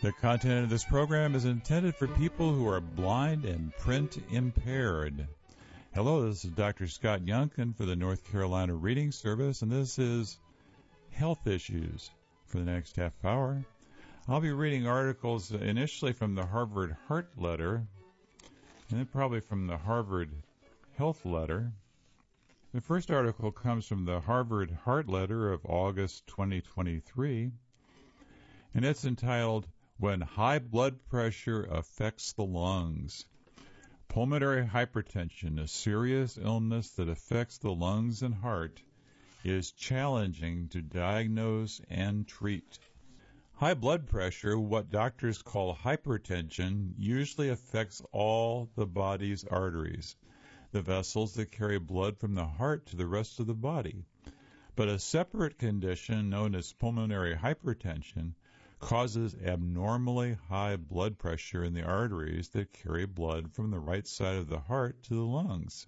The content of this program is intended for people who are blind and print impaired. Hello, this is Dr. Scott Youngkin for the North Carolina Reading Service, and this is Health Issues. For the next half hour, I'll be reading articles initially from the Harvard Heart Letter, and then probably from the Harvard Health Letter. The first article comes from the Harvard Heart Letter of August 2023, and it's entitled, When High Blood Pressure Affects the Lungs. Pulmonary hypertension, a serious illness that affects the lungs and heart, is challenging to diagnose and treat. High blood pressure, what doctors call hypertension, usually affects all the body's arteries, the vessels that carry blood from the heart to the rest of the body. But a separate condition known as pulmonary hypertension causes abnormally high blood pressure in the arteries that carry blood from the right side of the heart to the lungs.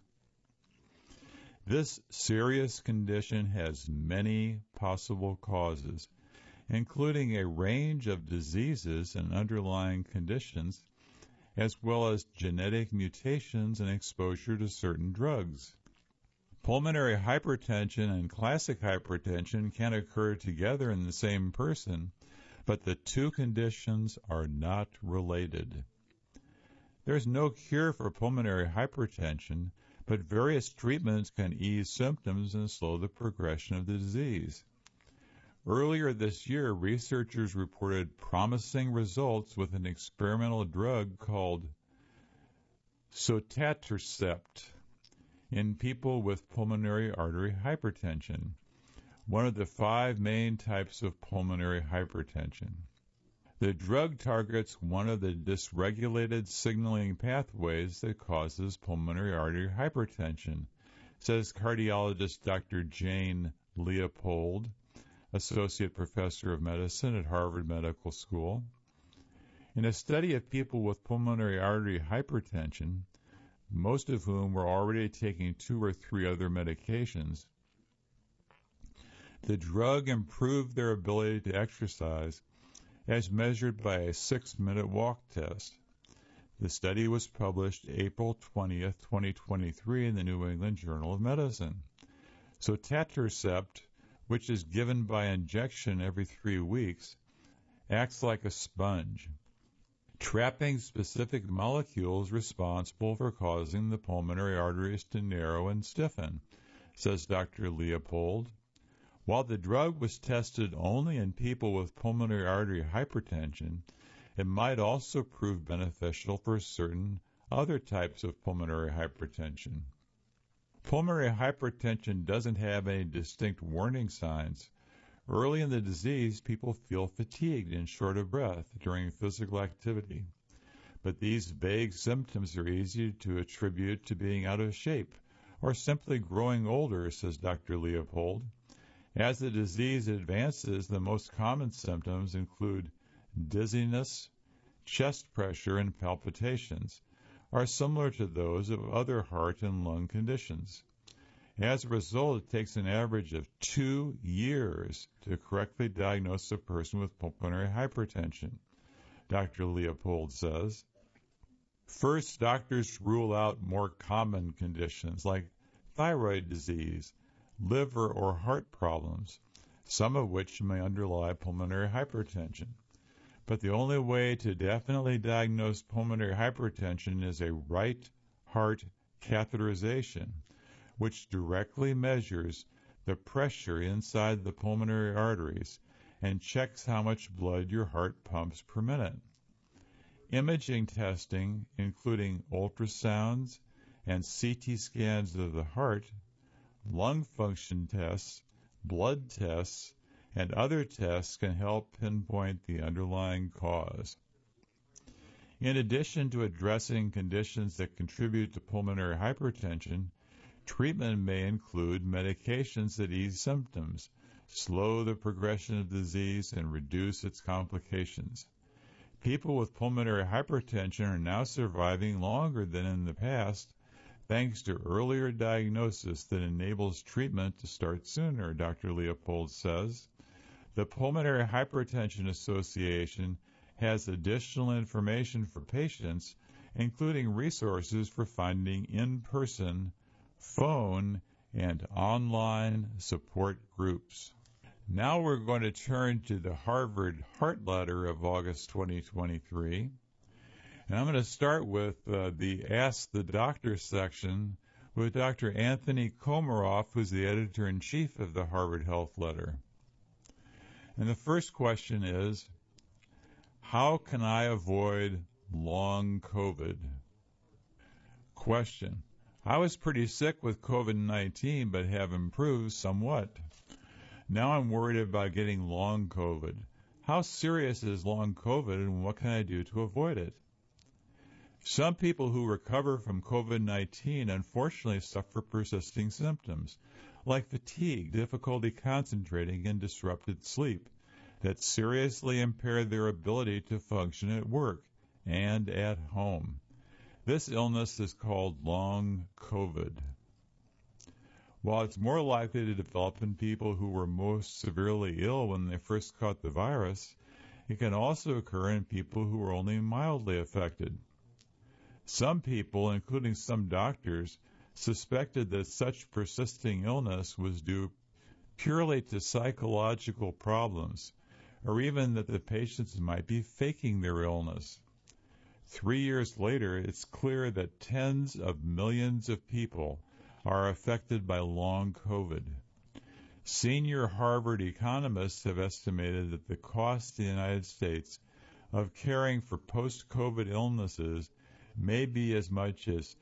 This serious condition has many possible causes, including a range of diseases and underlying conditions, as well as genetic mutations and exposure to certain drugs. Pulmonary hypertension and classic hypertension can occur together in the same person, but the two conditions are not related. There's no cure for pulmonary hypertension, but various treatments can ease symptoms and slow the progression of the disease. Earlier this year, researchers reported promising results with an experimental drug called sotatercept in people with pulmonary artery hypertension, one of the 5 main types of pulmonary hypertension. The drug targets one of the dysregulated signaling pathways that causes pulmonary artery hypertension, says cardiologist Dr. Jane Leopold, associate professor of medicine at Harvard Medical School. In a study of people with pulmonary artery hypertension, most of whom were already taking 2 or 3 other medications, the drug improved their ability to exercise as measured by a 6-minute walk test. The study was published April 20th, 2023 in the New England Journal of Medicine. Sotatercept, which is given by injection every 3 weeks, acts like a sponge, trapping specific molecules responsible for causing the pulmonary arteries to narrow and stiffen, says Dr. Leopold. While the drug was tested only in people with pulmonary artery hypertension, it might also prove beneficial for certain other types of pulmonary hypertension. Pulmonary hypertension doesn't have any distinct warning signs. Early in the disease, people feel fatigued and short of breath during physical activity. But these vague symptoms are easy to attribute to being out of shape or simply growing older, says Dr. Leopold. As the disease advances, the most common symptoms include dizziness, chest pressure, and palpitations, are similar to those of other heart and lung conditions. As a result, it takes an average of 2 years to correctly diagnose a person with pulmonary hypertension, Dr. Leopold says. First, doctors rule out more common conditions like thyroid disease, liver or heart problems, some of which may underlie pulmonary hypertension. But the only way to definitely diagnose pulmonary hypertension is a right heart catheterization, which directly measures the pressure inside the pulmonary arteries and checks how much blood your heart pumps per minute. Imaging testing, including ultrasounds and CT scans of the heart, lung function tests, blood tests, and other tests can help pinpoint the underlying cause. In addition to addressing conditions that contribute to pulmonary hypertension, treatment may include medications that ease symptoms, slow the progression of disease, and reduce its complications. People with pulmonary hypertension are now surviving longer than in the past, thanks to earlier diagnosis that enables treatment to start sooner, Dr. Leopold says. The Pulmonary Hypertension Association has additional information for patients, including resources for finding in-person, phone, and online support groups. Now we're going to turn to the Harvard Heart Letter of August 2023. And I'm going to start with the Ask the Doctor section with Dr. Anthony Komaroff, who's the editor-in-chief of the Harvard Health Letter. And the first question is, how can I avoid long COVID? Question. I was pretty sick with COVID-19, but have improved somewhat. Now I'm worried about getting long COVID. How serious is long COVID, and what can I do to avoid it? Some people who recover from COVID-19 unfortunately suffer persisting symptoms, like fatigue, difficulty concentrating, and disrupted sleep, that seriously impair their ability to function at work and at home. This illness is called long COVID. While it's more likely to develop in people who were most severely ill when they first caught the virus, it can also occur in people who are only mildly affected. Some people, including some doctors, suspected that such persisting illness was due purely to psychological problems, or even that the patients might be faking their illness. 3 years later, it's clear that tens of millions of people are affected by long COVID. Senior Harvard economists have estimated that the cost to the United States of caring for post-COVID illnesses may be as much as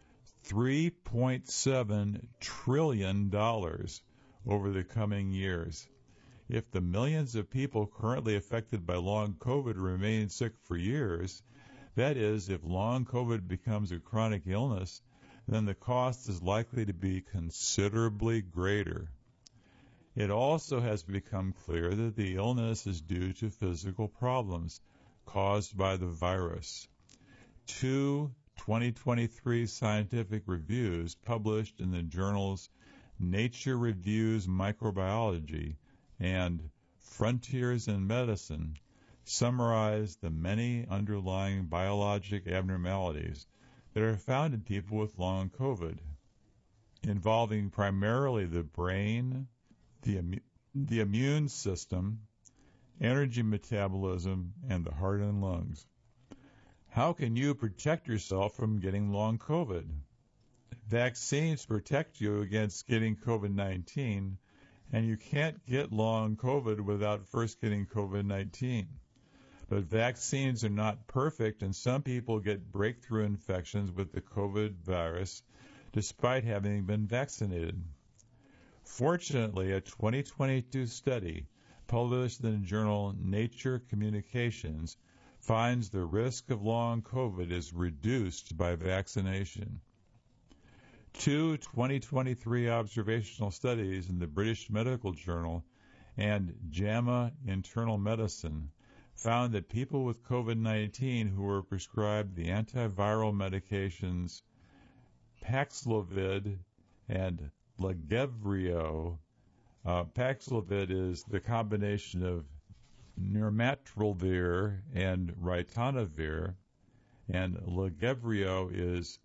$3.7 trillion over the coming years. If the millions of people currently affected by long COVID remain sick for years, that is, if long COVID becomes a chronic illness, then the cost is likely to be considerably greater. It also has become clear that the illness is due to physical problems caused by the virus. 2 2023 scientific reviews published in the journals Nature Reviews Microbiology and Frontiers in Medicine summarize the many underlying biologic abnormalities that are found in people with long COVID, involving primarily the brain, the immune system, energy metabolism, and the heart and lungs. How can you protect yourself from getting long COVID? Vaccines protect you against getting COVID-19, and you can't get long COVID without first getting COVID-19. But vaccines are not perfect, and some people get breakthrough infections with the COVID virus despite having been vaccinated. Fortunately, a 2022 study published in the journal Nature Communications finds the risk of long COVID is reduced by vaccination. 2 2023 observational studies in the British Medical Journal and JAMA Internal Medicine found that people with COVID-19 who were prescribed the antiviral medications Paxlovid and Lagevrio. Paxlovid is the combination of nirmatrelvir and ritonavir, and Lagevrio is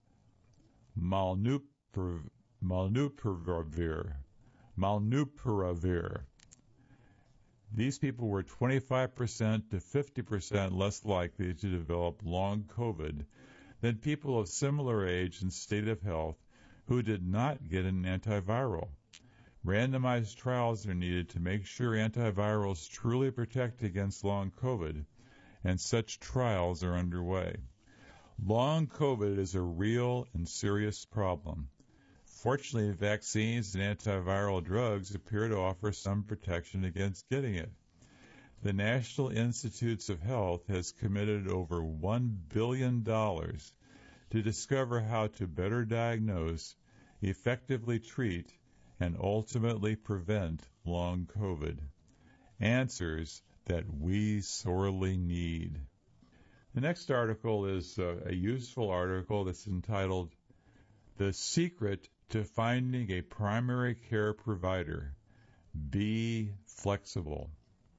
malnupiravir. These people were 25% to 50% less likely to develop long COVID than people of similar age and state of health who did not get an antiviral. Randomized trials are needed to make sure antivirals truly protect against long COVID, and such trials are underway. Long COVID is a real and serious problem. Fortunately, vaccines and antiviral drugs appear to offer some protection against getting it. The National Institutes of Health has committed over $1 billion to discover how to better diagnose, effectively treat, and ultimately prevent long COVID. Answers that we sorely need. The next article is a useful article that's entitled The Secret to Finding a Primary Care Provider. Be Flexible.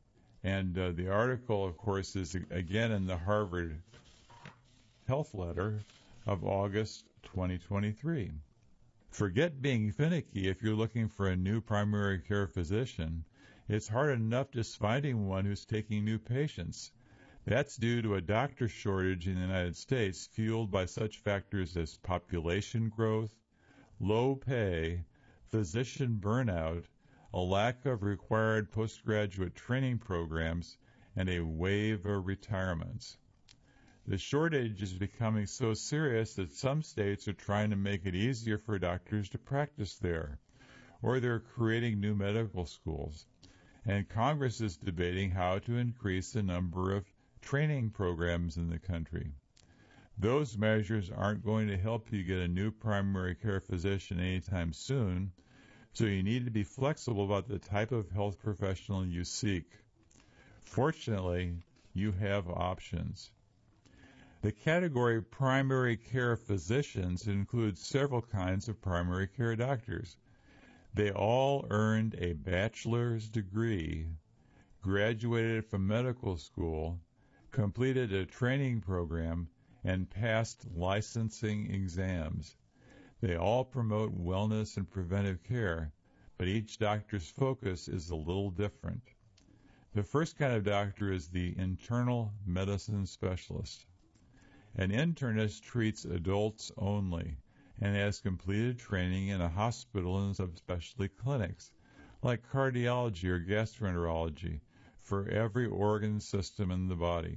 And the article, of course, is again in the Harvard Health Letter of August 2023. Forget being finicky if you're looking for a new primary care physician. It's hard enough just finding one who's taking new patients. That's due to a doctor shortage in the United States fueled by such factors as population growth, low pay, physician burnout, a lack of required postgraduate training programs, and a wave of retirements. The shortage is becoming so serious that some states are trying to make it easier for doctors to practice there, or they're creating new medical schools. And Congress is debating how to increase the number of training programs in the country. Those measures aren't going to help you get a new primary care physician anytime soon, so you need to be flexible about the type of health professional you seek. Fortunately, you have options. The category primary care physicians includes several kinds of primary care doctors. They all earned a bachelor's degree, graduated from medical school, completed a training program, and passed licensing exams. They all promote wellness and preventive care, but each doctor's focus is a little different. The first kind of doctor is the internal medicine specialist. An internist treats adults only and has completed training in a hospital and subspecialty clinics, like cardiology or gastroenterology, for every organ system in the body.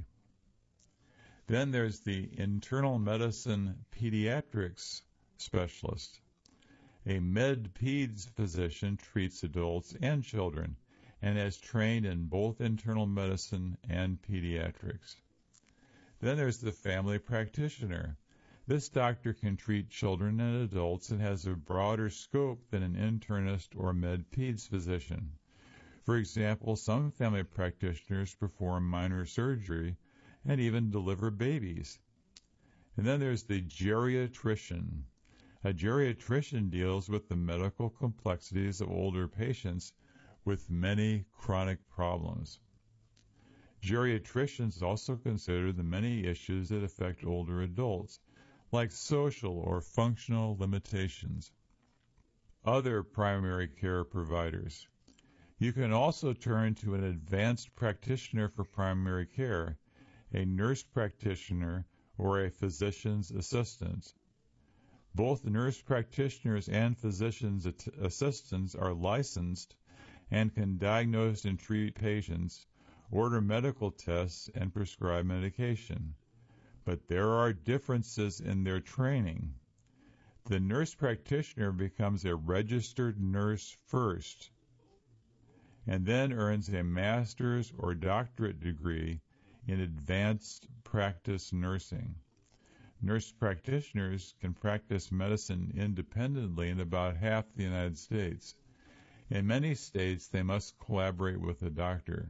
Then there's the internal medicine pediatrics specialist. A med-peds physician treats adults and children and has trained in both internal medicine and pediatrics. Then there's the family practitioner. This doctor can treat children and adults and has a broader scope than an internist or med-peds physician. For example, some family practitioners perform minor surgery and even deliver babies. And then there's the geriatrician. A geriatrician deals with the medical complexities of older patients with many chronic problems. Geriatricians also consider the many issues that affect older adults, like social or functional limitations. Other primary care providers. You can also turn to an advanced practitioner for primary care, a nurse practitioner, or a physician's assistant. Both nurse practitioners and physician's assistants are licensed and can diagnose and treat patients, order medical tests, and prescribe medication. But there are differences in their training. The nurse practitioner becomes a registered nurse first, and then earns a master's or doctorate degree in advanced practice nursing. Nurse practitioners can practice medicine independently in about half the United States. In many states, they must collaborate with a doctor.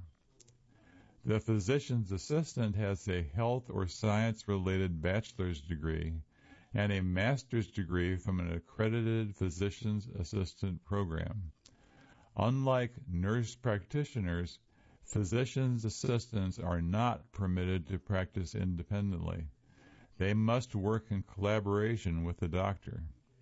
The physician's assistant has a health or science-related bachelor's degree and a master's degree from an accredited physician's assistant program. Unlike nurse practitioners, physician's assistants are not permitted to practice independently. They must work in collaboration with the doctor.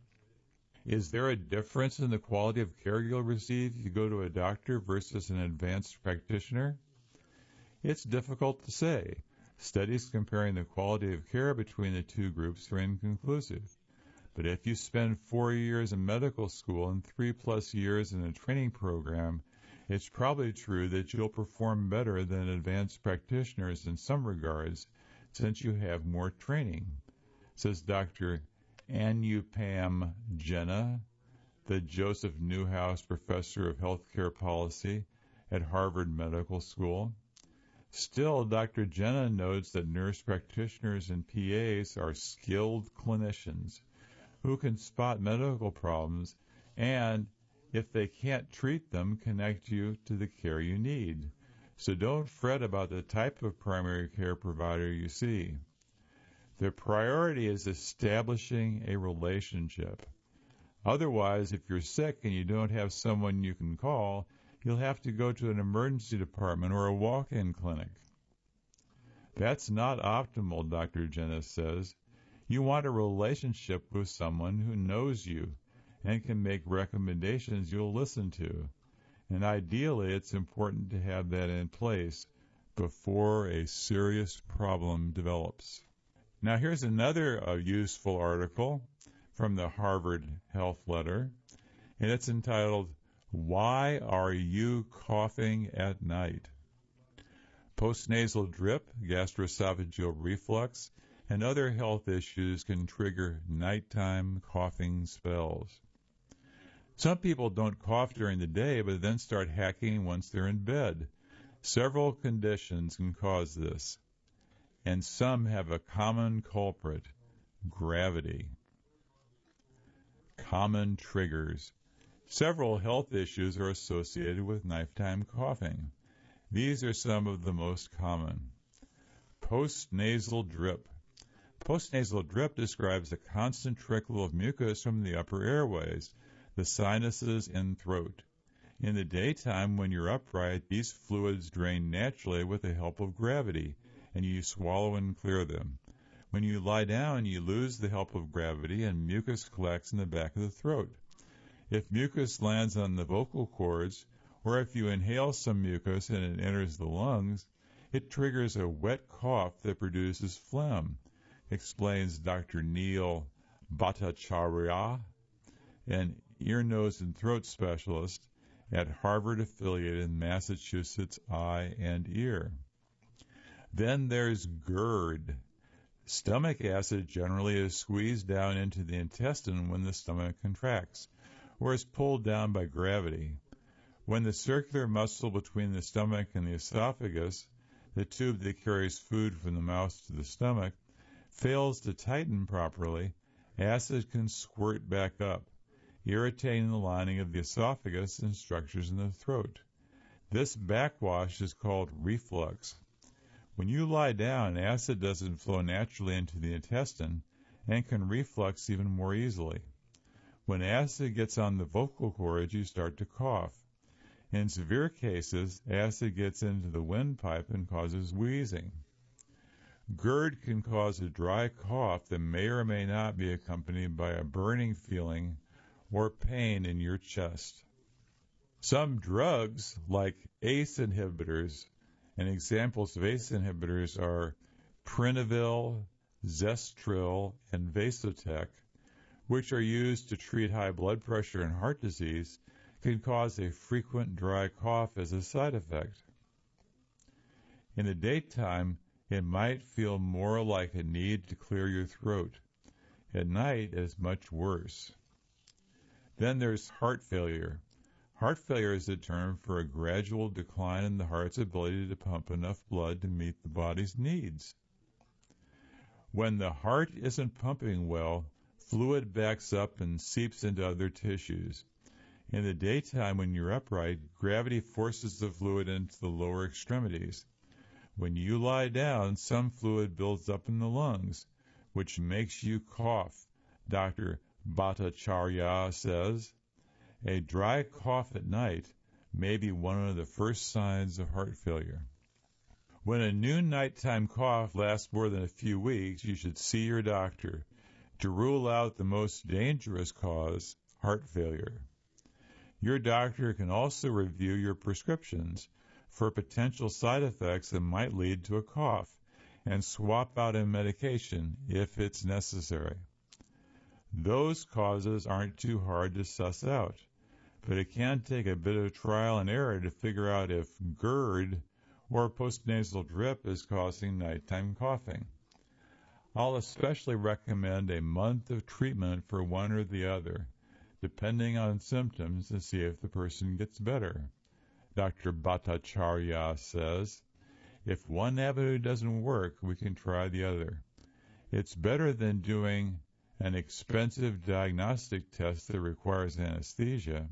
Is there a difference in the quality of care you'll receive if you go to a doctor versus an advanced practitioner? It's difficult to say. Studies comparing the quality of care between the two groups are inconclusive. But if you spend 4 years in medical school and 3+ years in a training program, it's probably true that you'll perform better than advanced practitioners in some regards, since you have more training, says Dr. Anupam Jena, the Joseph Newhouse Professor of Healthcare Policy at Harvard Medical School. Still, Dr. Jena notes that nurse practitioners and PAs are skilled clinicians who can spot medical problems and, if they can't treat them, connect you to the care you need. So don't fret about the type of primary care provider you see. The priority is establishing a relationship. Otherwise, if you're sick and you don't have someone you can call, You'll have to go to an emergency department or a walk-in clinic. That's not optimal, Dr. Jenna says. You want a relationship with someone who knows you and can make recommendations you'll listen to. And ideally, it's important to have that in place before a serious problem develops. Now, here's another useful article from the Harvard Health Letter, and it's entitled, Why Are You Coughing at Night? Postnasal drip, gastroesophageal reflux, and other health issues can trigger nighttime coughing spells. Some people don't cough during the day, but then start hacking once they're in bed. Several conditions can cause this, and some have a common culprit, gravity. Common triggers. Several health issues are associated with nighttime coughing. These are some of the most common. Postnasal drip. Postnasal drip describes a constant trickle of mucus from the upper airways, the sinuses, and throat. In the daytime, when you're upright, these fluids drain naturally with the help of gravity, and you swallow and clear them. When you lie down, you lose the help of gravity, and mucus collects in the back of the throat. If mucus lands on the vocal cords, or if you inhale some mucus and it enters the lungs, it triggers a wet cough that produces phlegm, explains Dr. Neil Bhattacharya, an ear, nose, and throat specialist at Harvard-affiliated Massachusetts Eye and Ear. Then there's GERD. Stomach acid generally is squeezed down into the intestine when the stomach contracts, or is pulled down by gravity. When the circular muscle between the stomach and the esophagus, the tube that carries food from the mouth to the stomach, fails to tighten properly, acid can squirt back up, irritating the lining of the esophagus and structures in the throat. This backwash is called reflux. When you lie down, acid doesn't flow naturally into the intestine and can reflux even more easily. When acid gets on the vocal cords, you start to cough. In severe cases, acid gets into the windpipe and causes wheezing. GERD can cause a dry cough that may or may not be accompanied by a burning feeling or pain in your chest. Some drugs, like ACE inhibitors, and examples of ACE inhibitors are Prinavil, Zestril, and Vasotec, which are used to treat high blood pressure and heart disease, can cause a frequent dry cough as a side effect. In the daytime, it might feel more like a need to clear your throat. At night, it's much worse. Then there's heart failure. Heart failure is a term for a gradual decline in the heart's ability to pump enough blood to meet the body's needs. When the heart isn't pumping well, fluid backs up and seeps into other tissues. In the daytime, when you're upright, gravity forces the fluid into the lower extremities. When you lie down, some fluid builds up in the lungs, which makes you cough, Dr. Bhattacharya says. A dry cough at night may be one of the first signs of heart failure. When a new nighttime cough lasts more than a few weeks, you should see your doctor to rule out the most dangerous cause, heart failure. Your doctor can also review your prescriptions for potential side effects that might lead to a cough and swap out a medication if it's necessary. Those causes aren't too hard to suss out, but it can take a bit of trial and error to figure out if GERD or postnasal drip is causing nighttime coughing. I'll especially recommend a month of treatment for one or the other, depending on symptoms, to see if the person gets better. Dr. Bhattacharya says, if one avenue doesn't work, we can try the other. It's better than doing an expensive diagnostic test that requires anesthesia.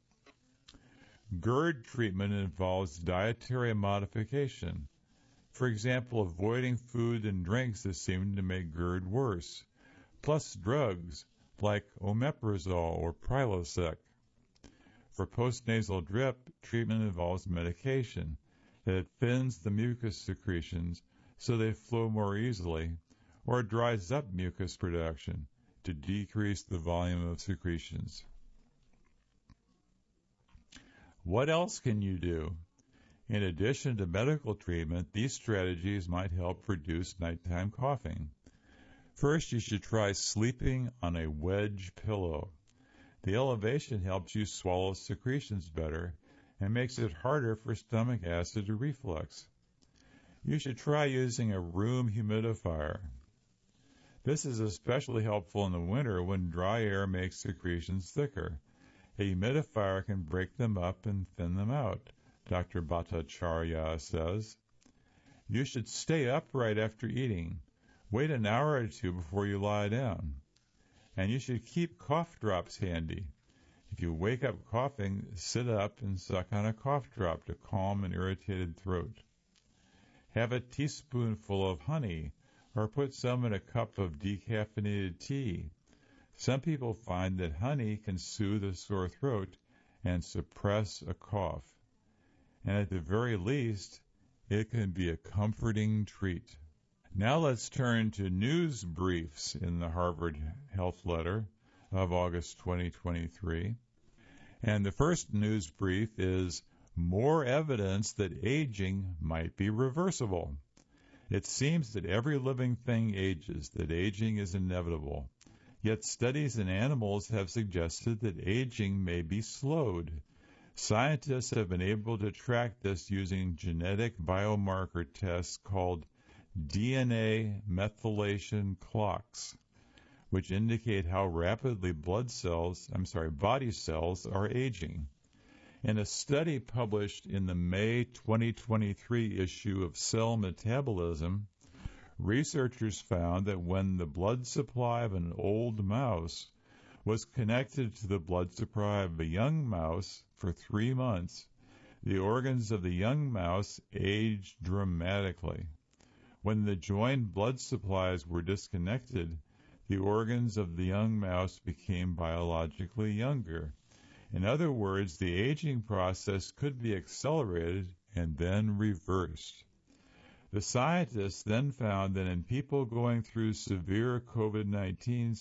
GERD treatment involves dietary modification. For example, avoiding food and drinks that seem to make GERD worse, plus drugs like omeprazole or Prilosec. For postnasal drip, treatment involves medication that thins the mucus secretions so they flow more easily, or dries up mucus production to decrease the volume of secretions. What else can you do? In addition to medical treatment, these strategies might help reduce nighttime coughing. First, you should try sleeping on a wedge pillow. The elevation helps you swallow secretions better and makes it harder for stomach acid to reflux. You should try using a room humidifier. This is especially helpful in the winter when dry air makes secretions thicker. A humidifier can break them up and thin them out, Dr. Bhattacharya says. You should stay upright after eating. Wait an hour or two before you lie down. And you should keep cough drops handy. If you wake up coughing, sit up and suck on a cough drop to calm an irritated throat. Have a teaspoonful of honey or put some in a cup of decaffeinated tea. Some people find that honey can soothe a sore throat and suppress a cough. And at the very least, it can be a comforting treat. Now let's turn to news briefs in the Harvard Health Letter of August 2023. And the first news brief is more evidence that aging might be reversible. It seems that every living thing ages, that aging is inevitable. Yet studies in animals have suggested that aging may be slowed. Scientists have been able to track this using genetic biomarker tests called DNA methylation clocks, which indicate how rapidly body cells are aging. In a study published in the May 2023 issue of Cell Metabolism, researchers found that when the blood supply of an old mouse was connected to the blood supply of a young mouse for 3 months, the organs of the young mouse aged dramatically. When the joined blood supplies were disconnected, the organs of the young mouse became biologically younger. In other words, the aging process could be accelerated and then reversed. The scientists then found that in people going through severe COVID-19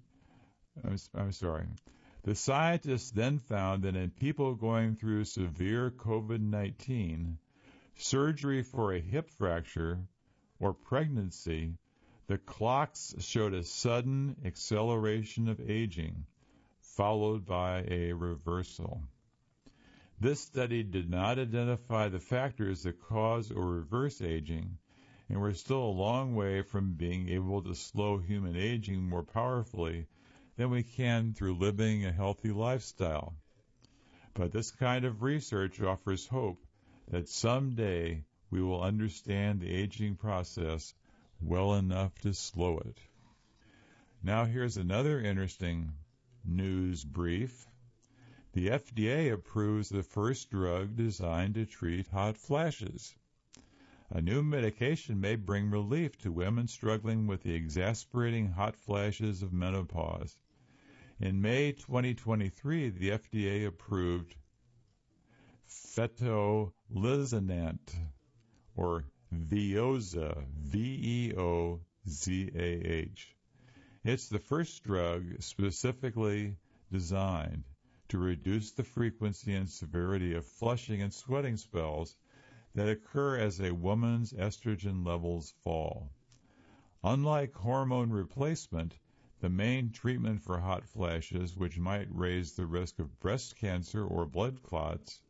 The scientists then found that in people going through severe COVID-19, surgery for a hip fracture, or pregnancy, the clocks showed a sudden acceleration of aging, followed by a reversal. This study did not identify the factors that cause or reverse aging, and we're still a long way from being able to slow human aging more powerfully than we can through living a healthy lifestyle. But this kind of research offers hope that someday we will understand the aging process well enough to slow it. Now here's another interesting news brief. The FDA approves the first drug designed to treat hot flashes. A new medication may bring relief to women struggling with the exasperating hot flashes of menopause. In May 2023, the FDA approved fetolizinant, or Veozah, V-E-O-Z-A-H. It's the first drug specifically designed to reduce the frequency and severity of flushing and sweating spells that occur as a woman's estrogen levels fall. Unlike hormone replacement, the main treatment for hot flashes, which might raise the risk of breast cancer or blood clots,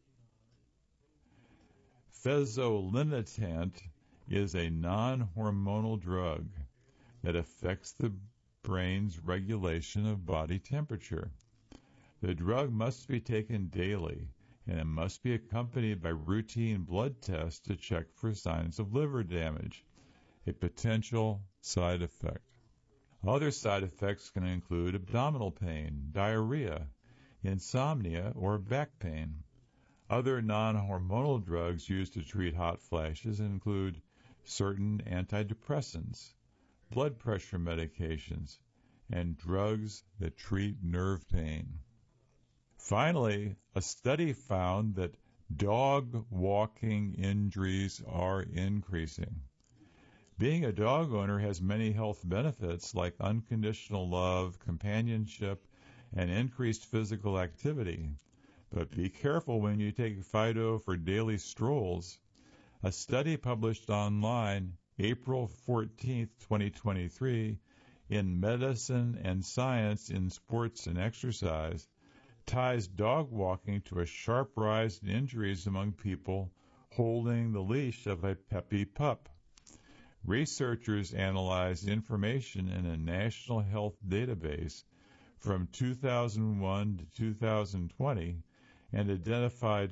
fezolinetant is a non-hormonal drug that affects the brain's regulation of body temperature. The drug must be taken daily, and it must be accompanied by routine blood tests to check for signs of liver damage, a potential side effect. Other side effects can include abdominal pain, diarrhea, insomnia, or back pain. Other non-hormonal drugs used to treat hot flashes include certain antidepressants, blood pressure medications, and drugs that treat nerve pain. Finally, a study found that dog walking injuries are increasing. Being a dog owner has many health benefits like unconditional love, companionship, and increased physical activity. But be careful when you take Fido for daily strolls. A study published online April 14, 2023, in Medicine and Science in Sports and Exercise ties dog walking to a sharp rise in injuries among people holding the leash of a peppy pup. Researchers analyzed information in a national health database from 2001 to 2020 and identified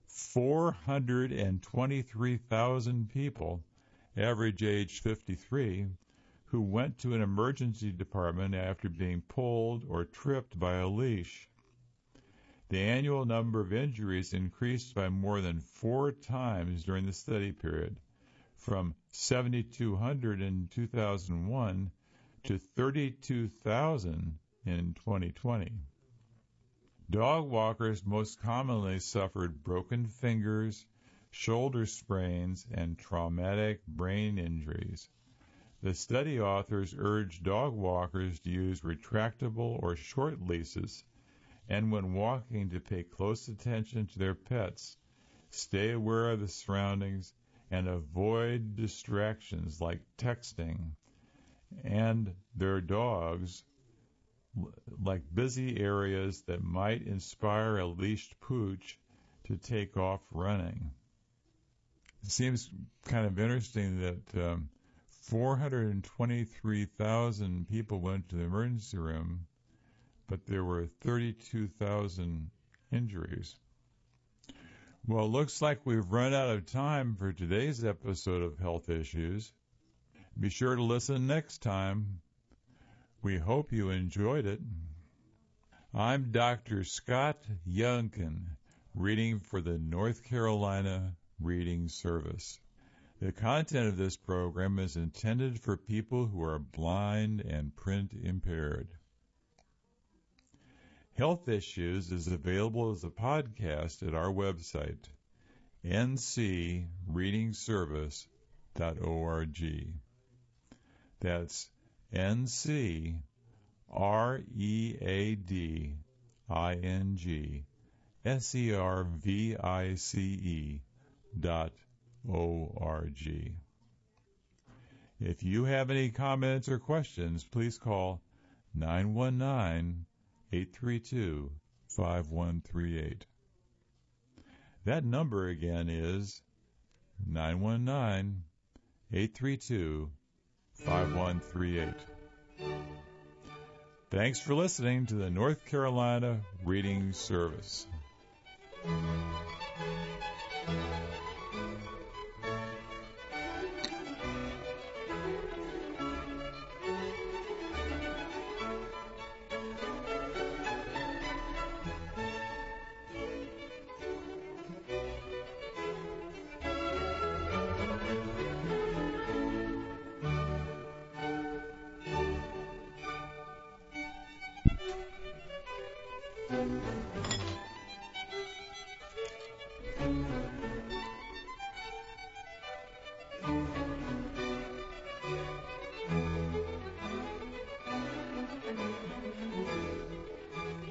423,000 people, average age 53, who went to an emergency department after being pulled or tripped by a leash. The annual number of injuries increased by more than 4 times during the study period, from 7,200 in 2001 to 32,000 in 2020. Dog walkers most commonly suffered broken fingers, shoulder sprains, and traumatic brain injuries. The study authors urged dog walkers to use retractable or short leashes, and when walking to pay close attention to their pets, stay aware of the surroundings, and avoid distractions like texting and their dogs, like busy areas that might inspire a leashed pooch to take off running. It seems kind of interesting that 423,000 people went to the emergency room, but there were 32,000 injuries. Well, it looks like we've run out of time for today's episode of Health Issues. Be sure to listen next time. We hope you enjoyed it. I'm Dr. Scott Youngkin, reading for the North Carolina Reading Service. The content of this program is intended for people who are blind and print impaired. Health Issues is available as a podcast at our website, ncreadingservice.org. That's ncreadingservice.org. If you have any comments or questions, please call 919-832-5138. That number again is 919-832-5138. Thanks for listening to the North Carolina Reading Service.